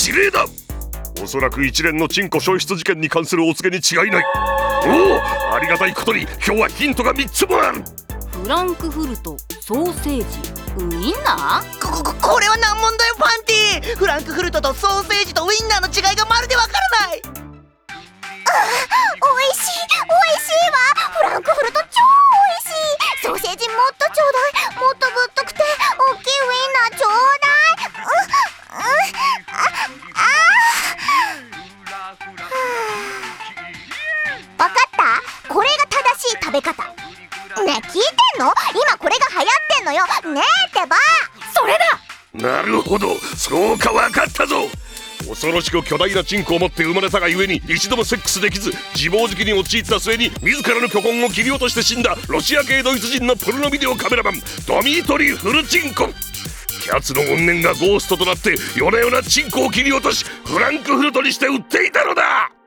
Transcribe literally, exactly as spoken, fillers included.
指令だ。おそらく一連のチンコ消失事件に関するお告げに違いない。おお、ありがたいことに今日はヒントがみっつもある。 フランクフルト、ソーセージ、ウインナー。 こここれは難問だよパンティ。フランクフルトとソーセージとウインナーの違いがまるでわからない。 おいしい、おいしいわ。フランクフルト超おいしい。ソーセージもっとちょうだい。もっとぶっとくて大きいウインナーちょうだい。う、う、あ、あ、わかった。これが正しい食べ方。ねえ、聞いてんの？今これが流行ってんのよ。ねえってば。 それだ。 なるほど、そうかわかったぞ。恐ろしく巨大なチンコを持って生まれたがゆえに一度もセックスできず、自暴自棄に陥った末に自らの巨根を切り落として死んだロシア系ドイツ人のポルノビデオカメラマンドミートリー・フルチンコ。キャツの怨念がゴーストとなって夜な夜なチンコを切り落としフランクフルトにして売っていたのだ。